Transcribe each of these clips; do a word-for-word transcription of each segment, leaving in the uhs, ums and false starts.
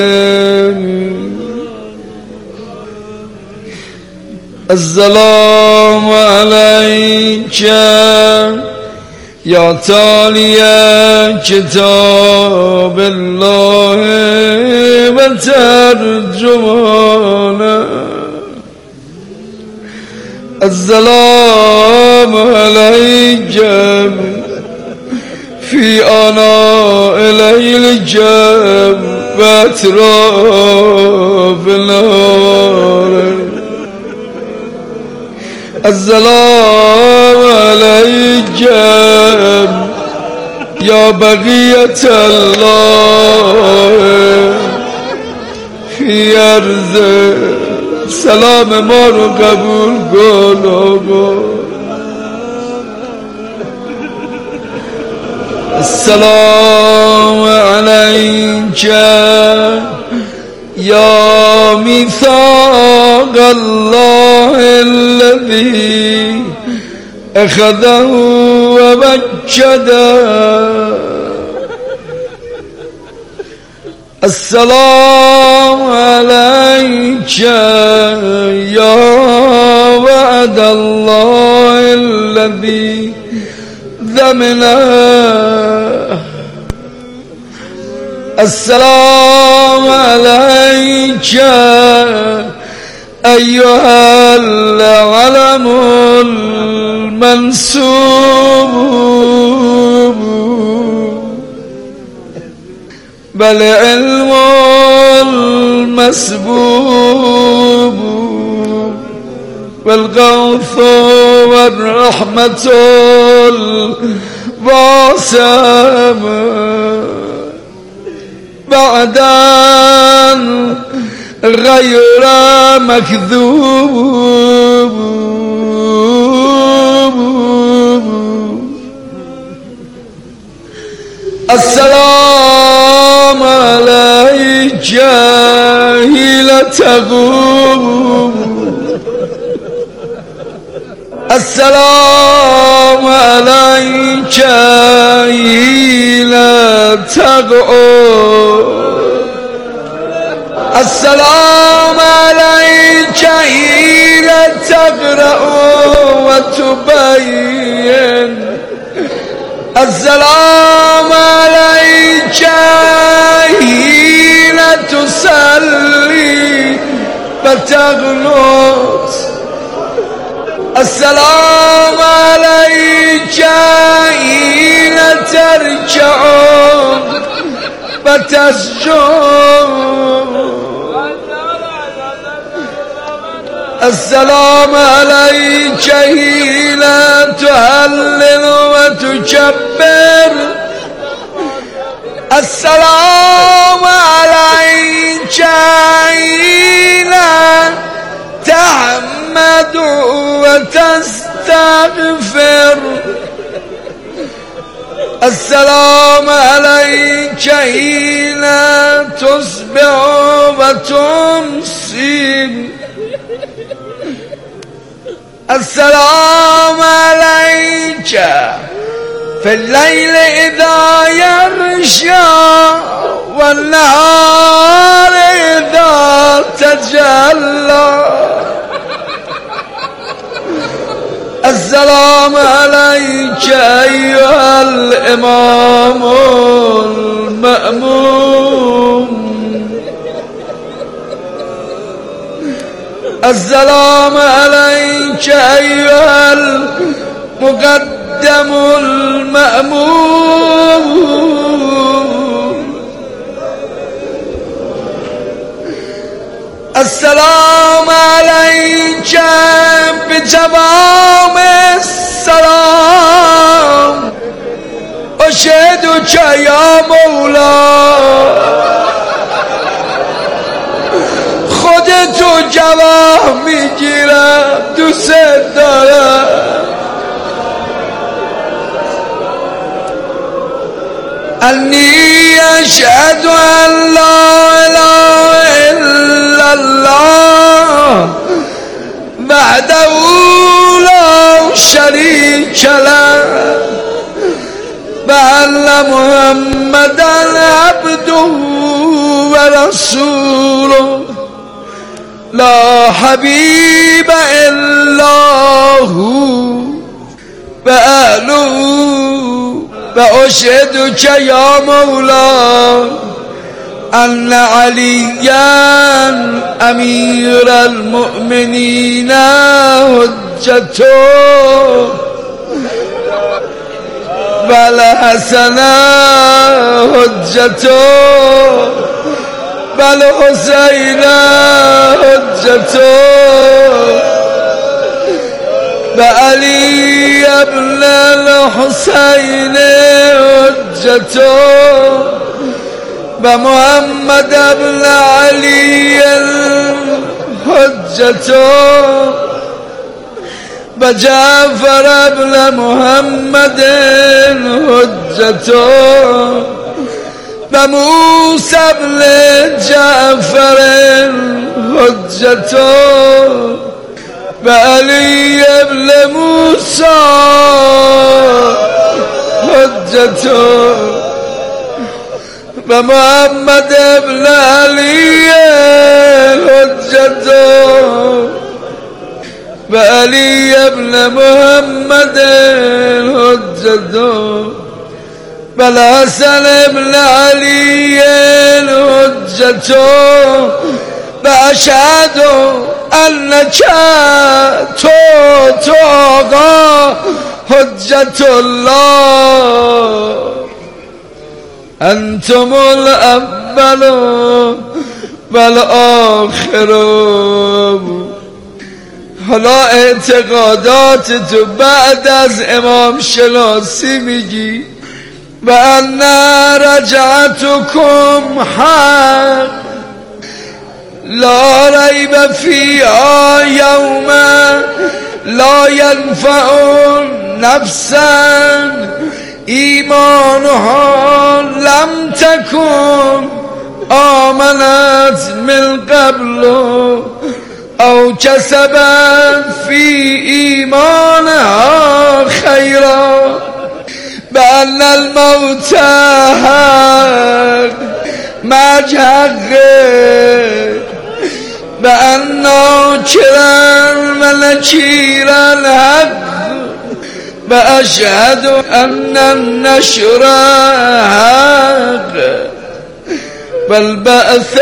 السلام عليك يا تالي كتاب الله وترجمانه السلام عليك في آناء ليلك وأطراف النهار السلام عليك يا بقية الله في أرض سلام ما رو قبول کن آقا. السلام عليك يا ميثاق الله الذي أخذه ووجده السلام عليك يا وعد الله الذي ضمنه السلام عليك أيها العلم المنسوب والعلم المسبوب والغوث والرحمة الواسعة بعدا غير مكذوب السلام عليك حين تقوم السلام عليك حين تقوم السلام عليك حين تقرأ وتبين السلام عليك حين تصلي وتغلط السلام عليك حين ترجع وتسجد السلام عليك حين تهلل وتكبر السلام عليك حين تحمد وتستغفر السلام عليك حين تصبح وتمسي السلام عليك في الليل إذا يغشى والنهار إذا تجلى السلام عليك أيها الإمام المأموم السلام عليك أيها المقدم المأموم السلام عليك بتمام السلام أشهدك يا مولاي خودتو جواب میگیرم دوست دارم انی اشهد ان لا اله الا الله وحده لا شریک له و ان محمدا عبده و رسول لا حبيب إلا هو بأهله وأشهدك يا مولاي أن عليا أمير المؤمنين حجته والحسن حجته والحسين حجته وعلي ابن الحسين حجته ومحمد ابن علي حجته وجعفر ابن محمد حجته وموسى ابن جعفر حجته وعلي ابن موسى حجته ومحمد ابن علي حجته وعلي ابن محمد حجته والحسن ابن علي حجته وأشهد أنك تو تو حجة الله أنتم الأول والآخر. حالا اعتقادات تو بعد از امام شناسی میگی و ان رجعتكم حق لا ریب فیها یوما لا ینفع نفسا ایمانها لم تکن آمنت من قبل او کسبت فی ایمانها خیرا بأن الموت حق مجحق بأن ناكرا ونكيرا حق وأشهد أن النشر حق والبعث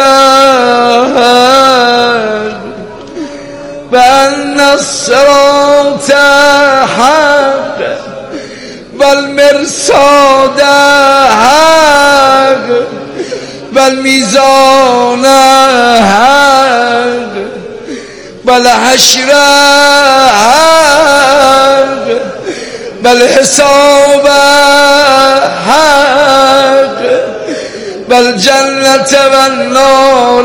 حق وأن الصراط حق والمرصاد حق والميزان حق والحشر حق والحساب حق والجنة والنار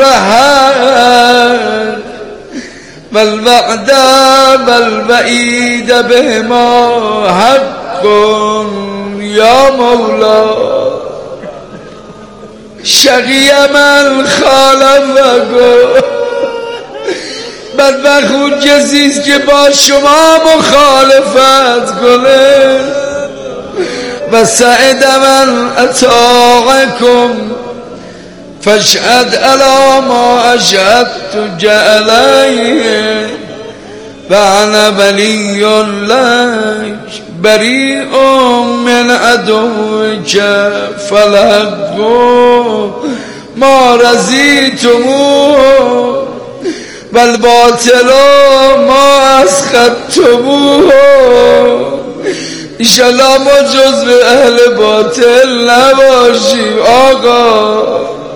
حق والوعد والوعيد بهما حق يا مولا. شقی من خالفکم، بدبخت اون کسیست که با شما مخالفت کنه. و سعد من اطاعکم فاشهد علی ما اشهدت علیه و انا ولی لک بریء من عدوک فالحق ما رضیتموه والباطل ما اسخطتموه. انشالله ما جزو اهل باطل نباشیم آقا.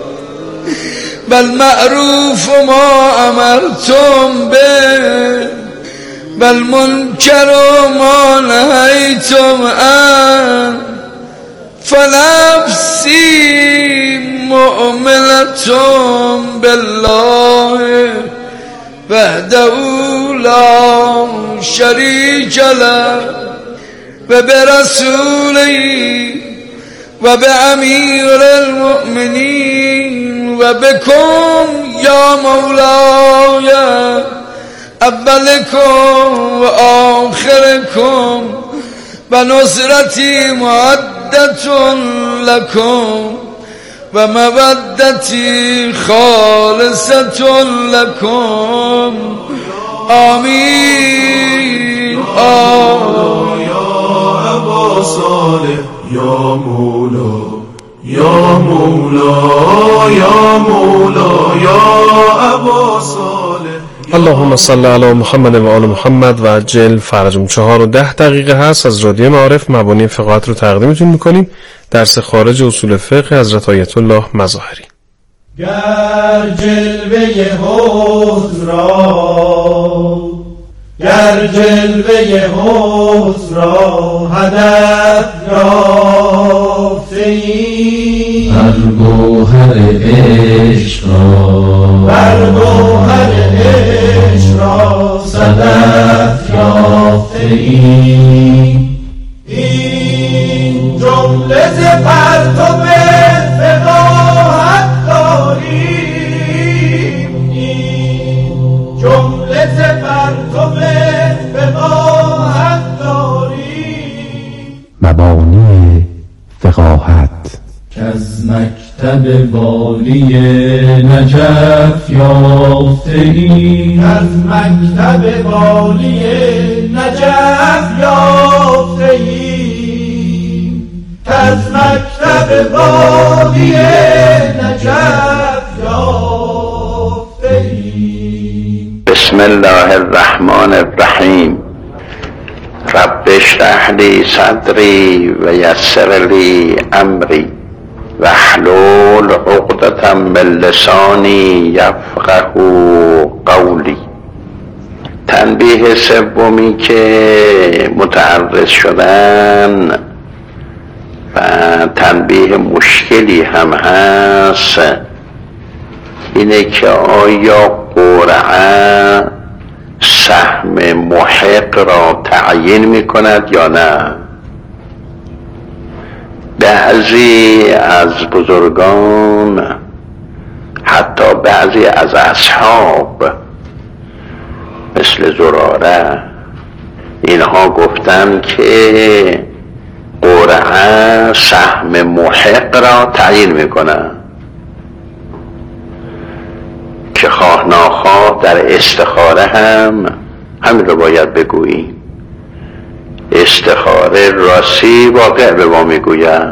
والمعروف ما امرتم به والمنکر ما نهیتم عنه فنفسی مؤمنة بالله وحده لا شریک له و برسوله و بامیر المؤمنین و بکم یا مولای اولکم و آخرکم و نصرتی معدة لکم و مودتی خالصة لکم. آمین. آمین. یا ابا صالح یا مولا یا مولا یا مولا یا ابا صالح. اللهم صل علی محمد و آل محمد و عجل فرجهم. چهار و ده دقیقه هست از رادیو معارف. مبانی فقهات رو تقدیمتون میکنیم. درس خارج اصول فقه حضرت آیت الله مظاهری. گر جلوه حسن را گر جلوه حسن را هدف یافته‌ای، بر گوهر عشق را بر گوهر عشق را صدف یافته‌ای. این جمله ز پرتو فقاهت داریم، این جمله ز پرتو فقاهت داریم. مبانی فقاهت که از مکتب والی نجف یافته‌ای، از مکتب والی نجف یافته‌ای، از مکتب والی نجف یافته‌ای. بسم الله الرحمن الرحیم. رب اشرح لی صدری و یسر لی امری واحلل عقدة من لسانی یفقهوا قولی. تنبیه سومی که متعرض شدن و تنبیه مشکلی هم هست اینه که آیا قرعه سهم محق را تعیین می کند یا نه؟ بعضی از بزرگان، حتی بعضی از اصحاب مثل زراره، اینها گفتن که قرعه سهم محق را تعیین می کند، که خواه ناخواه در استخاره هم همین رو باید بگوییم. استخاره راستی واقع به ما میگوید.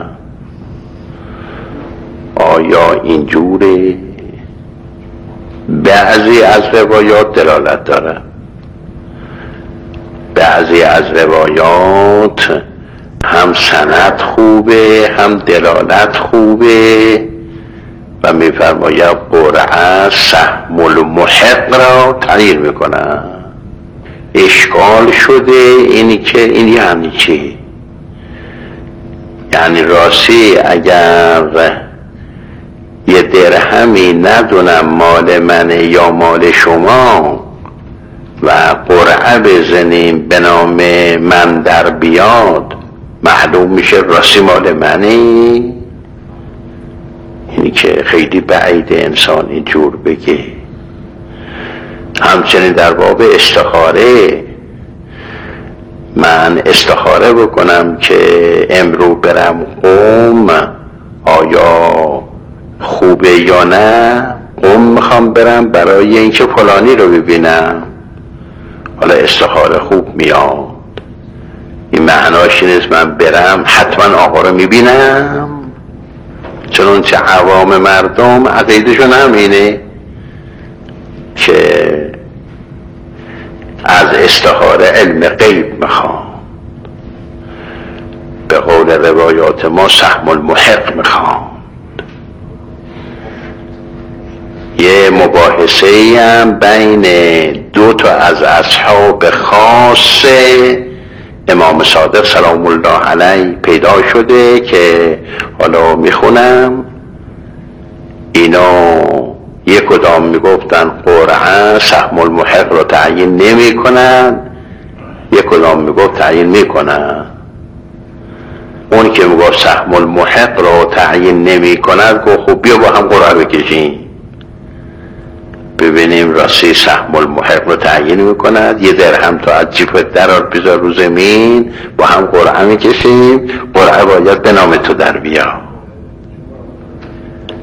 آیا اینجوره؟ بعضی از روایات دلالت داره، بعضی از روایات هم سند خوبه هم دلالت خوبه و میفرماید قرعه سهم المحق را تعیین میکنه. اشکال شده اینی که این یعنی چی؟ یعنی راستی اگر یه درهمی ندونم مال منه یا مال شما و قرعه بزنیم به نام من در بیاد، معلوم میشه راستی مال منه؟ اینی که خیلی بعید انسان اینجور بگه. همچنین در باب استخاره، من استخاره بکنم که امرو برم قم آیا خوبه یا نه، قم میخوام برم برای اینکه فلانی رو ببینم، حالا استخاره خوب میاد، این معناش نیست من برم حتما آقا رو میبینم، چون چه عوام مردم عقیدشون همینه که از استخاره علم غیب میخوان، به قول روایات ما سهم المحق میخوان. یه مباحثه هم بین دو تا از اصحاب خاص امام صادق سلام الله علیه پیدا شده که حالا میخونم. اینا یک کدام میگفتن قرعه سهم المحق را تعیین نمی کنن، یک کدام میگفت تعیین میکنن. اون که میگفت سهم المحق را تعیین نمی کند گفت خب بیا با هم قرعه بکشیم ببینیم راستی سهم المحق را تعیین میکند، یه درهم تا از جیبت درار بذار رو زمین، با هم قرعه میکشیم، قرعه باید به نام تو در بیا.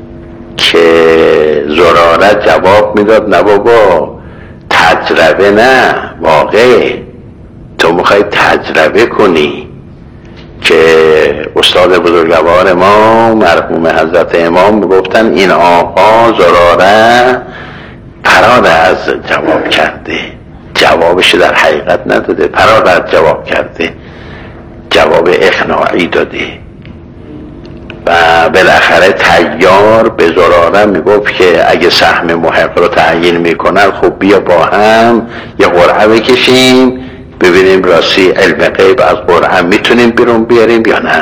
که زراره جواب میداد نه بابا تجربه نه واقع، تو میخوای تجربه کنی. که استاد بزرگوار ما مرحوم حضرت امام گفتن این آقا زراره فرار از جواب کرده، جوابش در حقیقت نداده، فرار از جواب کرده، جواب اقناعی داده. و بالاخره طیار به زراره میگفت که اگه سهم محق رو تعیین میکنن خب بیا با هم یه قرعه بکشیم ببینیم راستی علم غیب از قرعه میتونیم بیرون بیاریم یا نه.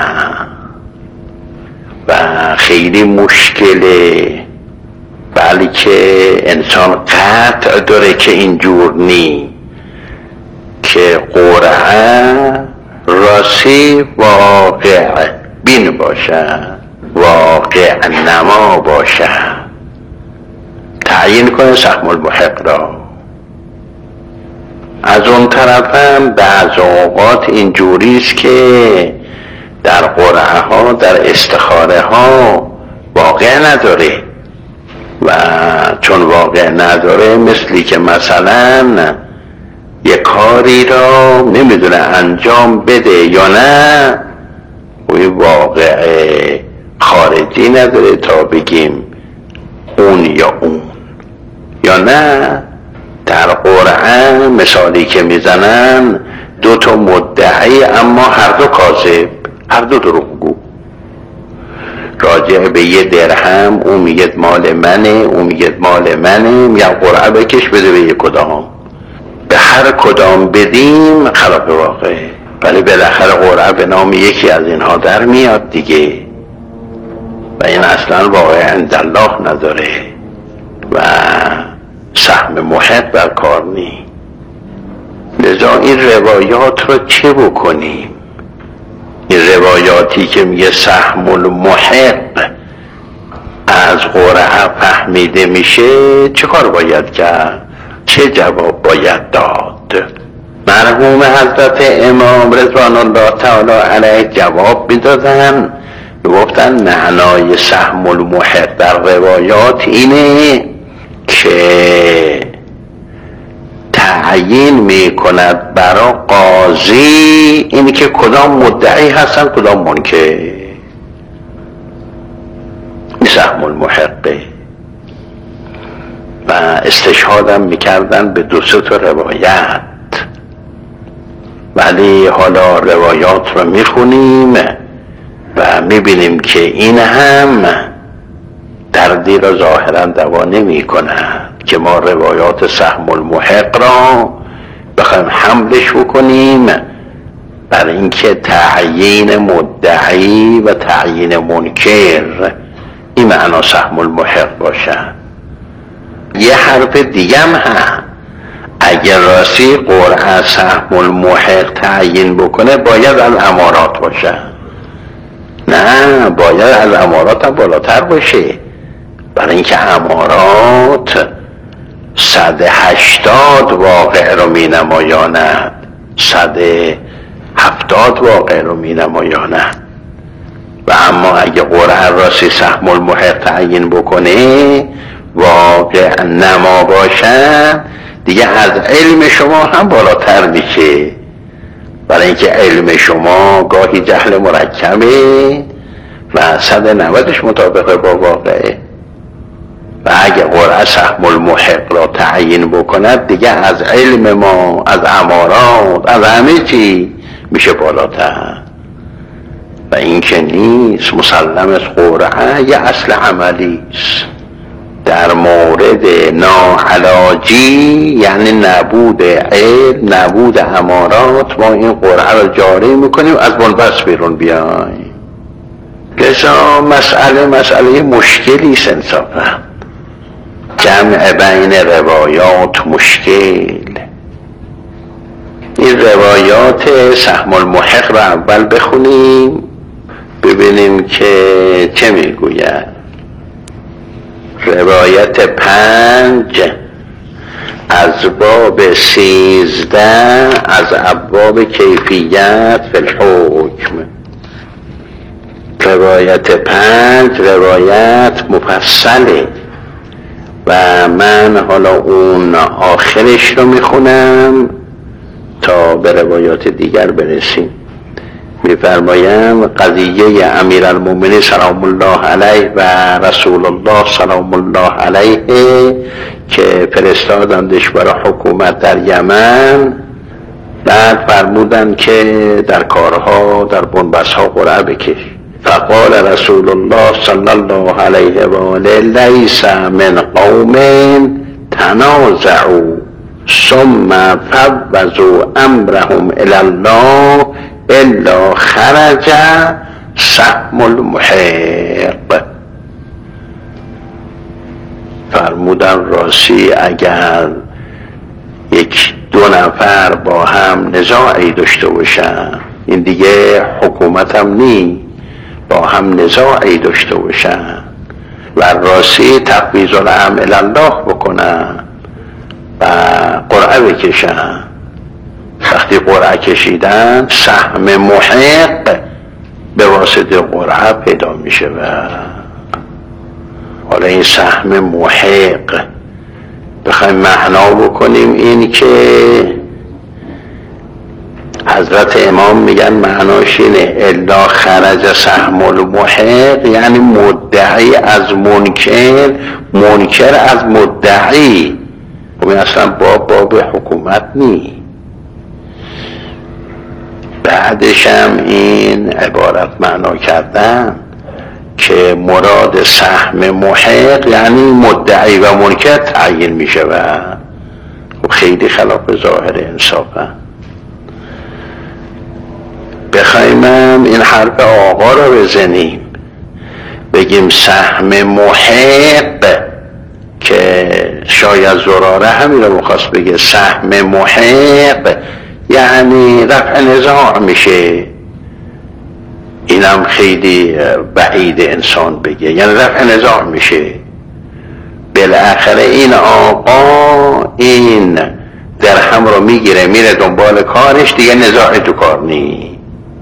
و خیلی مشکله، بلکه انسان قطع داره که اینجور نی که قرعه راستی واقع بین باشه، واقع نما باشه، تعیین کنه سهم المحق را. از اون طرف هم بعض اوقات اینجوری است که در قرعه ها در استخاره ها واقع نداره و چون واقع نداره مثلی که مثلا یک کاری را نمیدونه انجام بده یا نه، وی واقع خارجی نداره تا بگیم اون یا اون یا نه. در قرعه مثالی که میزنن دو تا مدعی اما هر دو کاذب، هر دو دروغگو. راجع به یه درهم اون میگه مال منه، اون میگه مال منه، میگم قرعه بکش بده به یک کدام، به هر کدام بدیم خلاف واقع، ولی بالاخره قرعه به نام یکی از اینها در میاد دیگه و این اصلا واقع عند الله نداره و سهم محق بر کار نی. لذا این روایات رو چه بکنیم؟ این روایاتی که میگه سهم المحق از قرعه فهمیده میشه چه کار باید کرد؟ چه جواب باید داد؟ مرحوم حضرت امام رضوان الله تعالی علیه جواب میدادن، گفتن معنای سهم المحق در روایات اینه که تعیین میکند برای قاضی اینی که کدام مدعی هستن کدام منکر. این سهم المحقه. و استشهادم میکردن به دو سه تا روایت، ولی حالا روایات رو میخونیم و میبینیم که این هم دردی را ظاهرا دوا نمی کند که ما روایات سهم المحق را بخوایم حملش بکنیم بر اینکه تعیین مدعی و تعیین منکر این معنا سهم المحق باشه. یه حرف دیگه هم هست، اگر راستی قرعه سهم المحق تعیین بکنه باید از امارات باشه، نه باید از امارات هم بالاتر باشه، برای اینکه امارات صد هشتاد واقع رو می نمایاند، صد هفتاد واقع رو می نمایاند. و اما اگه قرعه راستی سهم المحق تعیین بکنه واقع نما باشه دیگه از علم شما هم بالاتر میشه، برای اینکه علم شما گاهی جهل مرکبه و صد و نودش مطابقه با واقعه و اگه قرعه سهم المحق را تعیین بکند دیگه از علم ما، از امارات، از همه چی میشه بالاتر. و این که نیست، مسلم از قرعه یه اصل عملی است. در مورد ناعلاجی یعنی نبود علم، نبود امارات، ما این قرعه را جاری میکنیم از بنبست بیرون بیایم. لذا مسئله مسئله مشکلی است انصافا، جمع بین روایات مشکل. این روایات سهم المحق را اول بخونیم ببینیم که چه میگوید. روایت پنج از باب سیزده از ابواب کیفیت فی الحکم. روایت پنج روایت مفصله و من حالا اون آخرش رو میخونم تا به روایات دیگر برسیم. میفرمایم قضیه امیرالمومنین سلام الله علیه و رسول الله سلام الله علیه که فرستادندش برای حکومت در یمن، بعد فرمودن که در کارها در بنبست ها قرعه بکش. فقال رسول الله صلی الله علیه و آله لیس من قوم تنازعوا ثم فوضوا امرهم الی الله الا خرج سهم المحق. فرمودن راستی اگر یک دو نفر با هم نزاعی داشته باشن، این دیگه حکومت هم نی، با هم نزاعی داشته باشن و راستی تفویض الامر الی الله بکنن و قرعه بکشن، وقتی قرعه کشیدن سهم محق به واسطه قرعه پیدا میشه. و حالا این سهم محق بخوایم معنا بکنیم این که حضرت امام میگن معناش اینه الا خرج سهم المحق، یعنی مدعی از منکر، منکر از مدعی. و این اصلا باب باب حکومت نی. بعدش هم این عبارت معنا کردن که مراد سهم محق یعنی مدعی و منکر تعیین میشه و خیلی خلاف ظاهر انصافه. بخوایم این حرف آقا رو بزنیم بگیم سهم محق، که شاید زراره همین رو مخواست بگه سهم محق یعنی رفع نزاع میشه، اینم خیلی بعید انسان بگه، یعنی رفع نزاع میشه. بالاخره این آقا این درهم رو میگیره میره دنبال کارش، دیگه نزاع تو کار نی.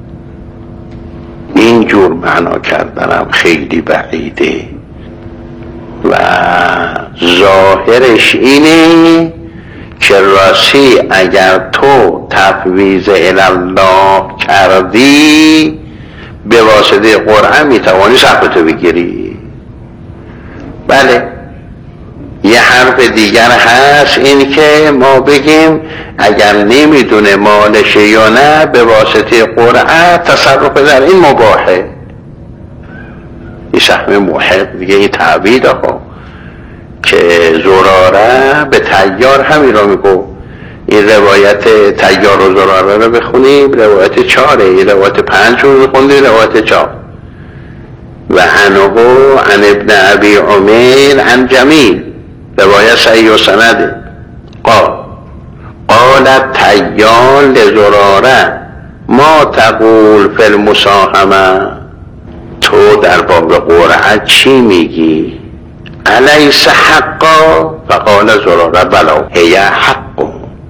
این جور معنا کردنم خیلی بعیده و ظاهرش اینه که راستی اگر تو تفویض الی الله کردی به واسطه قرعه میتوانی سهمتو بگیری. بله یه حرف دیگر هست این که ما بگیم اگر نمیدونه مالشه یا نه به واسطه قرعه تصرف در این مباحه. این سهم محق دیگه این تعبید ها که زراره به طیار همین رو میگو. این روایت طیار و زراره رو بخونیم، روایت چاره، این روایت پنج رو بخونیم، روایت چار. و عنه عن ابن ابی عمیر عن جمیل، روایت صحیح و سنده. قال قالت طیار لزراره ما تقول فی المساهمه، تو در باب قرعه چی میگی؟ الیس حقا؟ فقال زراره بلا هی حق.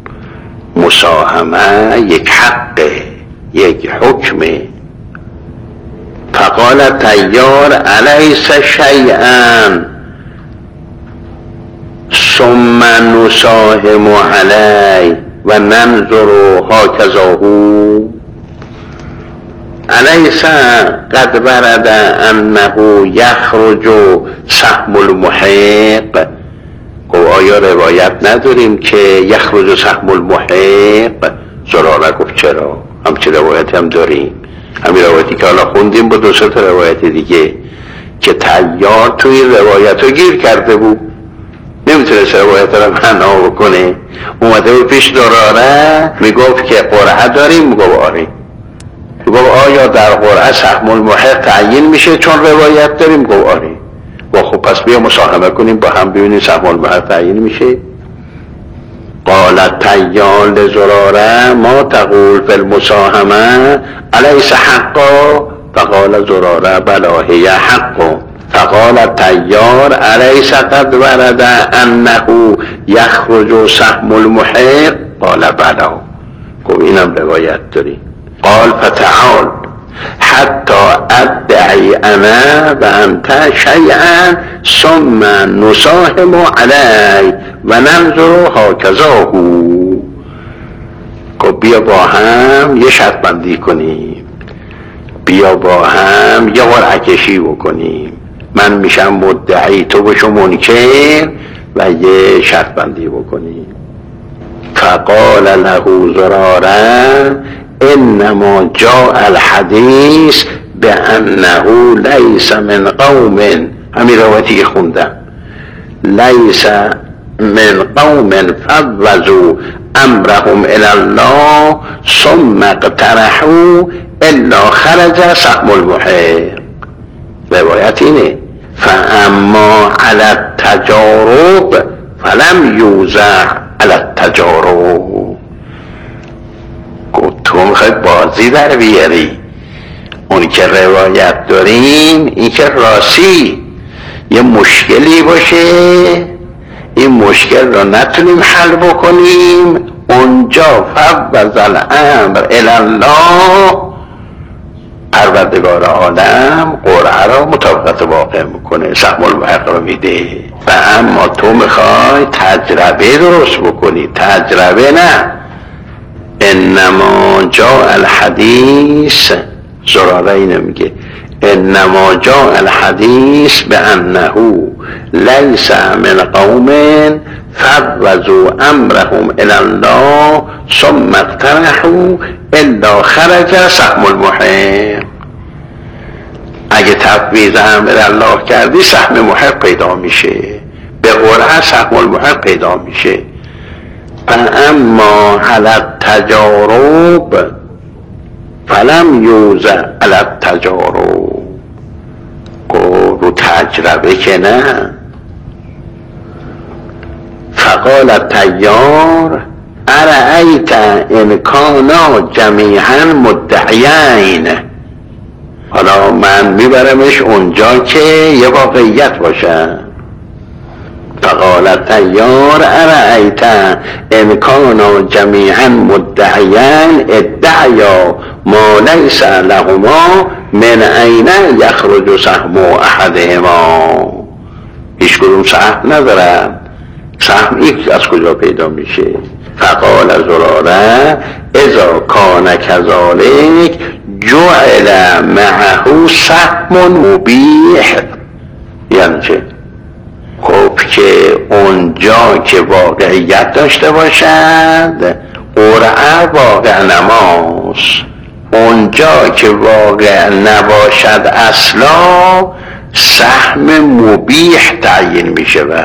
مساهمه یک حقه، یک حکمه. فقال طیار الیس شیئا ثم نساهم علی و ننظر هاکذاهو. الیس قد ورد انه یخرج سهم المحق. گفت آیا روایت نداریم که یخرج سهم المحق؟ زراره گفت چرا، همچه روایت هم داریم، همین روایتی که حالا خوندیم با دو سه تا روایت دیگه که طیار توی روایت رو گیر کرده بود، نمیتونست روایت رو معنا بکنه. اومده بود پیش زراره میگفت که قرعه داریم، میگفت آره. میگفت آیا در قرعه سهم المحق تعیین میشه چون روایت داریم؟ گفت آره. و خب پس بیا مساهمه کنیم با هم ببینیم سهم المحق تعیین میشه. قالت طیار لزراره ما تقول فی المساهمه الیس حقا؟ فقال زراره بلا هی حق. فقال طیار الیس قد ورد انه یخرج سهم المحق؟ قال بلا. گفت اینم روایت داری. قال فتعال حتی ادعی انا و انت شیئا ثم نساهم علی و ننظر هکذا هو. خب بیا با هم یه شرط بندی کنیم، بیا با هم یه قرعه کشی بکنیم، من میشم مدعی تو بشو منکر و یه شرط بندی بکنیم. فقال له زرارا انما جاء الحدیث بانه لیس من قوم، همین روایتی که خوندم، لیس من قوم فوضوا امرهم الى الله ثم اقترحوا الا خرج سهم المحق. روایت اینه فاما على التجارب فلم یوزع على التجارب. تو میخوای بازی در بیاری، اون که روایت داریم این که راستی یه مشکلی باشه، این مشکل رو نتونیم حل بکنیم، اونجا فوض الامر الی الله، پروردگار عالم قرعه را مطابقت واقع میکنه، سهم المحق رو میده. و اما تو میخوای تجربه درست بکنی، تجربه نه. انما جاء الحدیث، زراره اینو میگه، انما جاء الحدیث بانه لیس من قوم فوضوا امرهم الى الله ثم اقترحوا الا خرج سهم المحق. اگه تفویض امر الله کردی سهم محق پیدا میشه، به قرعه سهم المحق پیدا میشه. اما علی التجارب فلم یوزع علی التجارب، رو تجربه که نه. فقال الطیار ارأیت ان کانا جمیعا مدعیین، حالا من میبرمش اونجا که یه واقعیت باشه. فقال الطیار ارأیت ان کانا جمیعا مدعیین ادعیا ما لیس لهما من این یخرج سهم احدهما. هیچ کدوم سهم ندارن، سهم یک از کجا پیدا میشه؟ فقال زراره اذا کان کذالک جعل معه سهم مبیح. یعنی چه؟ خب که اونجا که واقعیت داشته باشد قرعه واقع نماست، اونجا که واقع نباشد اصلا سهم مبیح تعیین میشه. و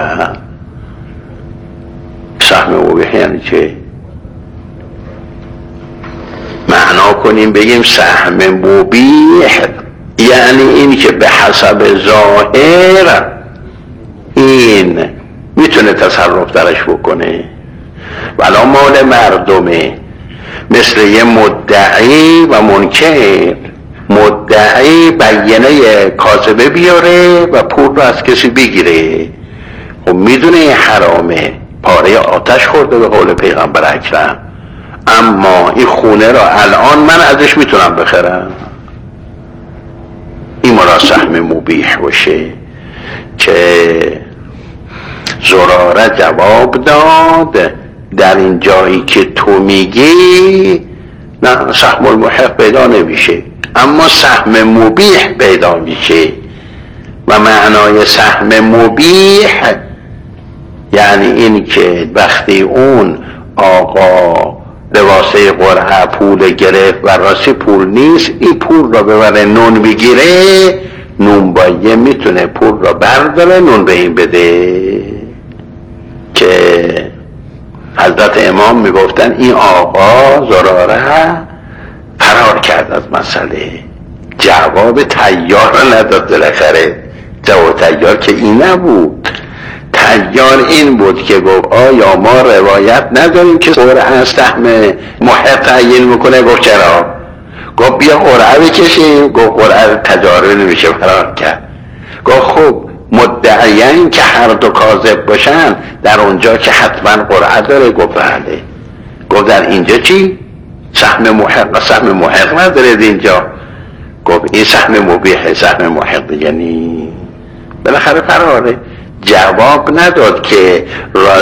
سهم مبیح یعنی چه؟ معنا کنیم بگیم سهم مبیح یعنی این که به حسب ظاهر این میتونه تصرف درش بکنه، ولی مال مردمه، مثل یه مدعی و منکر. مدعی بیانه کاذبه بیاره و پول رو از کسی بگیره، خب میدونه این حرامه، پاره آتش خورده به قول پیغمبر اکرم، اما این خونه را الان من ازش میتونم بخرم. این مرا سهم مبیح باشه. که زراره جواب داد در این جایی که تو میگی نه سهم المحق پیدا نمیشه، اما سهم مبیح پیدا میشه. و معنای سهم مبیح یعنی این که وقتی اون آقا به واسه قرعه پول گرفت و راستی پول نیست، این پول را ببره نون بگیره، نونبایه میتونه پول را برداره نون به این بده. که حضرت امام میگفتن این آقا زراره فرار کرد از مسئله، جواب طیار را نداد. بالاخره جواب طیار که این نبود، طیار این بود که گفت آیا ما روایت نداریم که قرعه سهم محق تعیین میکنه؟ گفت چرا؟ گفت بیا قرعه بکشیم. گفت قرعه تجارب نمیشه، فرار کرد. گفت خب مدعیین که هر دو کاذب باشن در اونجا که حتما قرعه داره؟ گفت بله. گفت در اینجا چی؟ سهم محق و سهم محق نداره اینجا. گفت این سهم مبیحه، سهم محق دیگه نی. بالاخره فراره جواب نداد که